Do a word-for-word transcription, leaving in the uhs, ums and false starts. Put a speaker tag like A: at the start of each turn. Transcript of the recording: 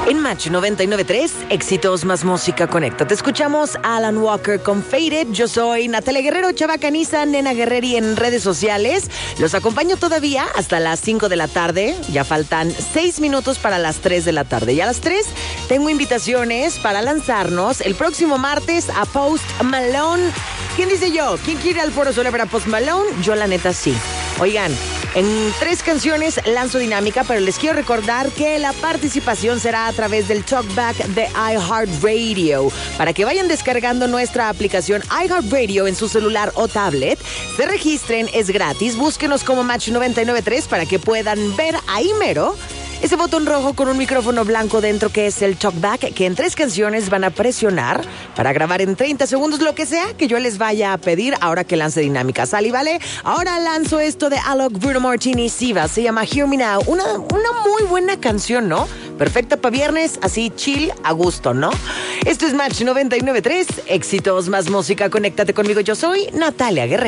A: En Match noventa y nueve punto tres, éxitos más música, conecta. Te escuchamos Alan Walker con Faded. Yo soy Natalia Guerrero, Chavacaniza, Nena Guerreri en redes sociales. Los acompaño todavía hasta las cinco de la tarde. Ya faltan seis minutos para las tres de la tarde. Y a las tres tengo invitaciones para lanzarnos el próximo martes a Post Malone. ¿Quién dice yo? ¿Quién quiere ir al Foro Sol a ver a Post Malone? Yo la neta sí. Oigan, en tres canciones lanzo dinámica, pero les quiero recordar que la participación será a través del Talkback de iHeartRadio. Para que vayan descargando nuestra aplicación iHeartRadio en su celular o tablet, se registren, es gratis. Búsquenos como Match noventa y nueve punto tres para que puedan ver ahí mero ese botón rojo con un micrófono blanco dentro que es el Talkback, que en tres canciones van a presionar para grabar en treinta segundos lo que sea que yo les vaya a pedir ahora que lance dinámica. ¿Sale y vale? Ahora lanzo esto de Alok, Bruno Martini y Siva. Se llama Hear Me Now. Una, una muy buena canción, ¿no? Perfecta para viernes, así chill, a gusto, ¿no? Esto es Match noventa y nueve punto tres. Éxitos más música. Conéctate conmigo. Yo soy Natalia Guerrero.